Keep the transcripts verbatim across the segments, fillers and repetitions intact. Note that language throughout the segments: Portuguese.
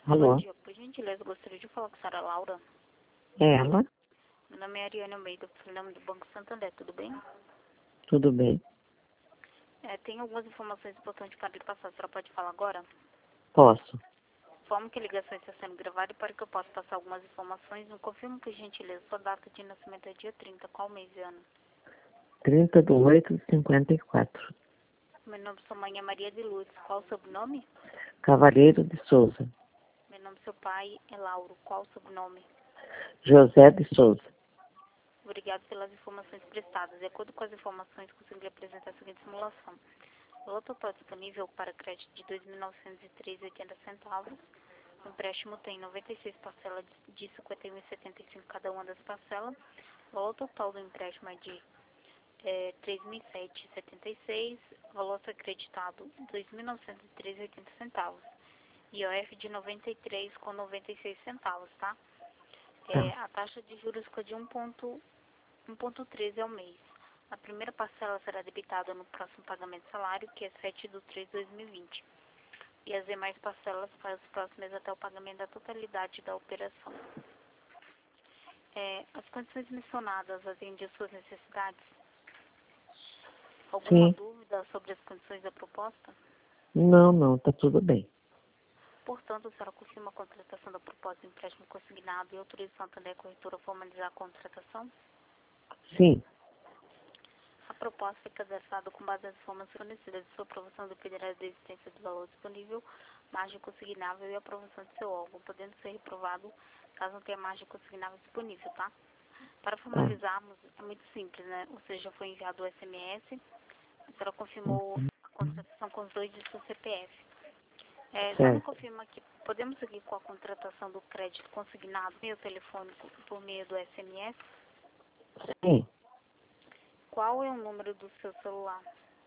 Bom Alô? dia, por gentileza, gostaria de falar com a senhora Laura. É ela? Meu nome é Ariane Almeida, falando do Banco Santander, tudo bem? Tudo bem? É, tem algumas informações importantes para lhe passar, a senhora pode falar agora? Posso. Informo que a ligação está sendo gravada e para que eu possa passar algumas informações, não confirmo por gentileza, sua data de nascimento é dia trinta, qual mês e ano? trinta de oito de cinquenta e quatro. Meu nome de sua mãe é Maria de Lourdes, qual o sobrenome? Cavalheiro de Souza. Meu nome do seu pai é Lauro, qual o sobrenome? José de Souza. Obrigado pelas informações prestadas. De acordo com as informações, consegui apresentar a seguinte simulação. O valor total disponível para crédito de dois mil novecentos e três reais e oitenta centavos. O empréstimo tem noventa e seis parcelas de cinquenta e um reais e setenta e cinco centavos cada uma das parcelas. O valor total do empréstimo é de é, três mil e sete reais e setenta e seis centavos. O valor a ser acreditado dois mil novecentos e três reais e oitenta centavos. I O F de noventa e três reais com noventa e seis centavos, tá? É, Tá. a taxa de juros fica de um ponto um vírgula treze ao mês. A primeira parcela será debitada no próximo pagamento de salário, que é sete de três de dois mil e vinte. E as demais parcelas para os próximos meses até o pagamento da totalidade da operação. É, as condições mencionadas atendem às suas necessidades? Alguma Sim. dúvida sobre as condições da proposta? Não, não, tá tudo bem. Portanto, a senhora confirma a contratação da proposta de empréstimo consignado e autoriza o Santander a corretora a formalizar a contratação? Sim. A proposta é cadastrada com base nas informações fornecidas de sua aprovação dependerá da existência do valor disponível, margem consignável e aprovação de seu órgão, podendo ser reprovado caso não tenha margem consignável disponível, tá? Para Tá. formalizarmos, é muito simples, né? Ou seja, foi enviado o S M S, a senhora confirmou a contratação com os dois de seu C P F. É, só me Certo. confirma que podemos seguir com a contratação do crédito consignado meio telefônico por meio do S M S? Sim. Qual é o número do seu celular?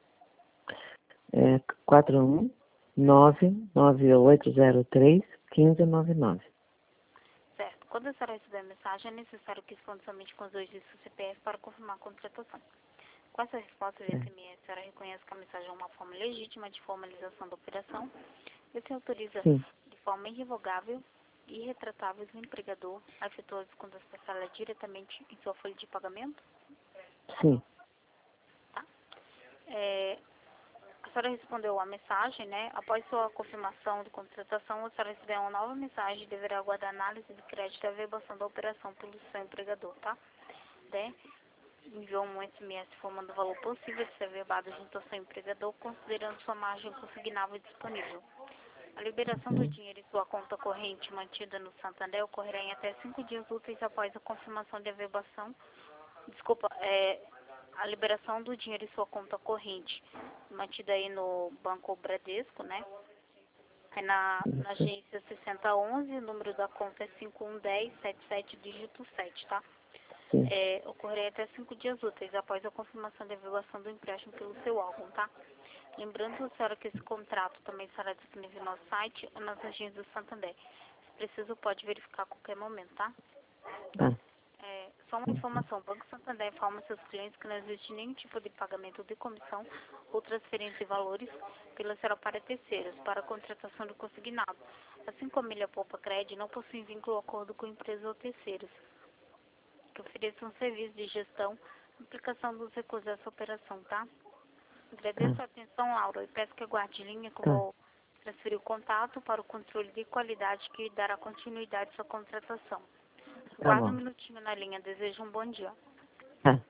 É quatro um nove nove oito zero três um cinco nove nove. Certo. Quando a senhora receber a mensagem, é necessário que responda somente com os dois dígitos do C P F para confirmar a contratação. Com essa resposta de É. S M S, a senhora reconhece que a mensagem é uma forma legítima de formalização da operação e se autoriza Sim. de forma irrevogável e irretratável o empregador a efetuar as descontos parcelas diretamente em sua folha de pagamento? Sim. Tá? É, a senhora respondeu a mensagem, né? Após sua confirmação de contratação, a senhora receberá uma nova mensagem e deverá aguardar análise de crédito e averbação da operação pelo seu empregador, tá? Né? Enviou um S M S informando o valor possível de ser averbado junto ao seu empregador, considerando sua margem consignável disponível. A liberação do Uhum. dinheiro em sua conta corrente mantida no Santander ocorrerá em até cinco dias úteis após a confirmação de averbação. Desculpa, é, a liberação do dinheiro em sua conta corrente, mantida aí no Banco Bradesco, né? É na, na Isso. agência sessenta onze, o número da conta é cinco um um zero sete sete, dígito sete, tá? Sim. É, ocorrerá até cinco dias úteis após a confirmação da averbação do empréstimo pelo seu órgão, tá? Lembrando, senhora, que esse contrato também será disponível no nosso site ou nas agências do Santander. Se preciso, pode verificar a qualquer momento, tá? Tá. É, só uma informação, o Banco Santander informa seus clientes que não existe nenhum tipo de pagamento de comissão ou transferência de valores pela senhora para terceiros, para a contratação de consignado. Assim como ele poupa crédito, não possui vínculo ou acordo com empresas ou terceiros, que ofereçam um serviço de gestão e aplicação dos recursos dessa operação, tá? Agradeço Tá. a atenção, Laura, e peço que aguarde linha que eu Tá. vou transferir o contato para o controle de qualidade que dará continuidade à sua contratação. Tá Aguarde um bom. minutinho na linha. Desejo um bom dia. Tá.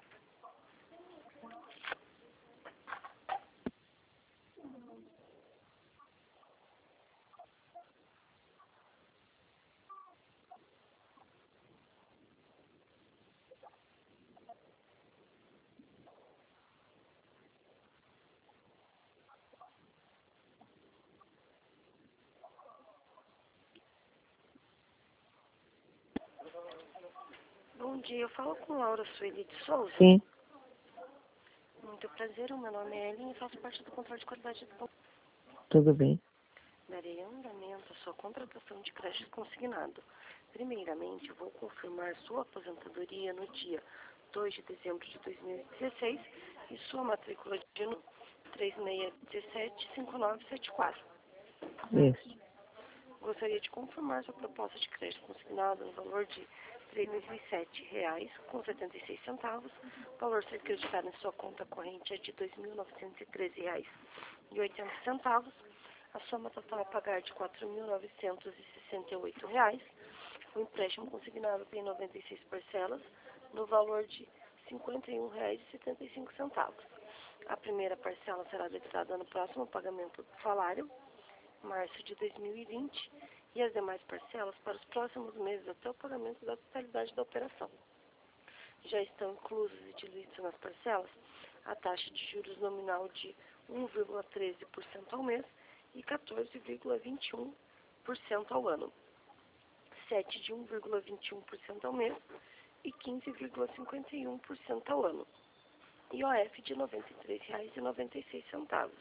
Bom dia, eu falo com Laura Sueli de Souza. Sim. Muito prazer, o meu nome é Ellen e faço parte do controle de qualidade do banco. Tudo bem. Darei andamento à sua contratação de crédito consignado. Primeiramente, vou confirmar sua aposentadoria no dia dois de dezembro de dois mil e dezesseis e sua matrícula de número três seis um sete cinco nove sete quatro. Isso. Gostaria gostaria de confirmar sua proposta de crédito consignado no valor de três mil e sete reais com setenta e seis centavos. O valor a ser acreditado em sua conta corrente é de dois mil novecentos e treze reais e oitenta centavos. A soma total a pagar de quatro mil novecentos e sessenta e oito reais. O empréstimo consignado tem noventa e seis parcelas no valor de cinquenta e um reais e setenta e cinco centavos. A primeira parcela será debitada no próximo pagamento do salário, março de dois mil e vinte, e as demais parcelas para os próximos meses até o pagamento da totalidade da operação. Já estão inclusos e diluídos nas parcelas a taxa de juros nominal de um vírgula treze por cento ao mês e quatorze vírgula vinte e um por cento ao ano, sete de um vírgula vinte e um por cento ao mês e quinze vírgula cinquenta e um por cento ao ano, e O F de noventa e três reais e noventa e seis centavos.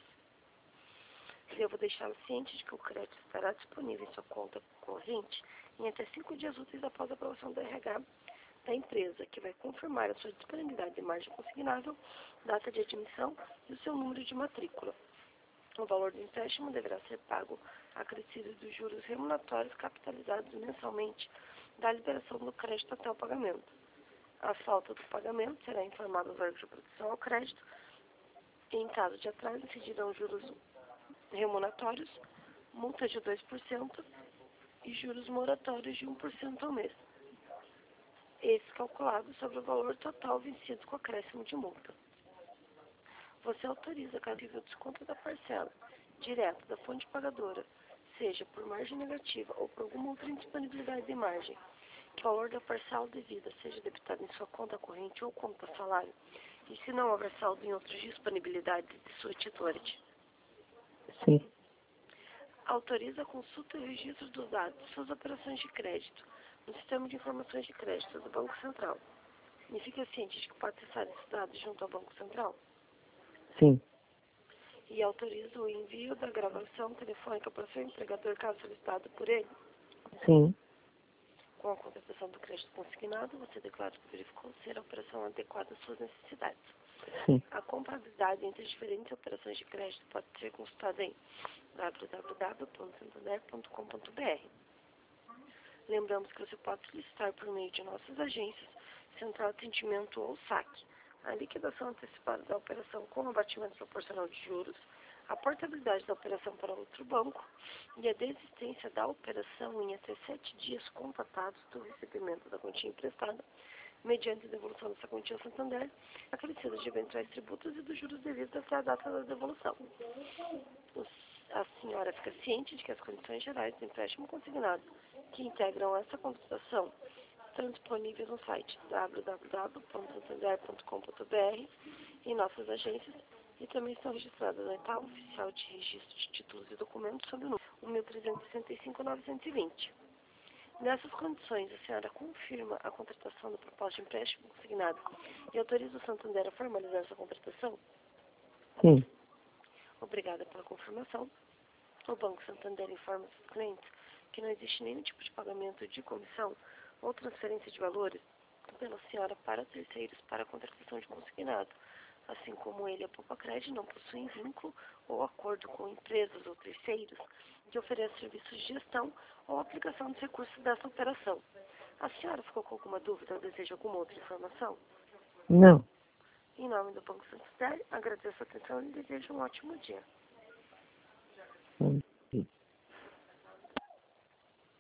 Devo deixá-lo ciente de que o crédito estará disponível em sua conta corrente em até cinco dias úteis após a aprovação do R H da empresa, que vai confirmar a sua disponibilidade de margem consignável, data de admissão e o seu número de matrícula. O valor do empréstimo deverá ser pago acrescido dos juros remuneratórios capitalizados mensalmente da liberação do crédito até o pagamento. A falta do pagamento será informada aos órgãos de proteção ao crédito e, em caso de atraso, incidirão juros remuneratórios, multa de dois por cento e juros moratórios de um por cento ao mês. Esse calculado sobre o valor total vencido com acréscimo de multa. Você autoriza caso o desconto da parcela direto da fonte pagadora, seja por margem negativa ou por alguma outra indisponibilidade de margem, que o valor da parcela devida seja debitado em sua conta corrente ou conta salário, e se não houver saldo em outras disponibilidades de sua titularidade. Sim. Autoriza a consulta e registro dos dados de suas operações de crédito no Sistema de Informações de Crédito do Banco Central. E fica ciente de que pode acessar esses dados junto ao Banco Central. Sim. E autoriza o envio da gravação telefônica para o seu empregador, caso solicitado por ele. Sim. Com a contratação do crédito consignado, você declara que verificou ser a operação adequada às suas necessidades. Sim. A comparabilidade entre as diferentes operações de crédito pode ser consultada em w w w ponto santander ponto com ponto b r. Lembramos que você pode solicitar por meio de nossas agências, Central Atendimento ou S A C, a liquidação antecipada da operação com abatimento proporcional de juros, a portabilidade da operação para outro banco e a desistência da operação em até sete dias contados do recebimento da quantia emprestada, mediante a devolução dessa quantia ao Santander, acrescida de eventuais tributos e dos juros devidos até a data da devolução. A senhora fica ciente de que as condições gerais do empréstimo consignado que integram essa contratação estão disponíveis no site w w w ponto santander ponto com ponto b r em nossas agências e também estão registradas na etapa oficial de registro de títulos e documentos sob o número um três seis cinco nove dois zero. Nessas condições, a senhora confirma a contratação do propósito de empréstimo consignado e autoriza o Santander a formalizar essa contratação? Sim. Obrigada pela confirmação. O Banco Santander informa seus clientes que não existe nenhum tipo de pagamento de comissão ou transferência de valores pela senhora para terceiros para a contratação de consignado, assim como ele, a Poupa-Cred, não possuem vínculo ou acordo com empresas ou terceiros que ofereçam serviços de gestão ou aplicação dos recursos dessa operação. A senhora ficou com alguma dúvida ou deseja alguma outra informação? Não. Em nome do Banco Santander, agradeço a atenção e desejo um ótimo dia. Hum.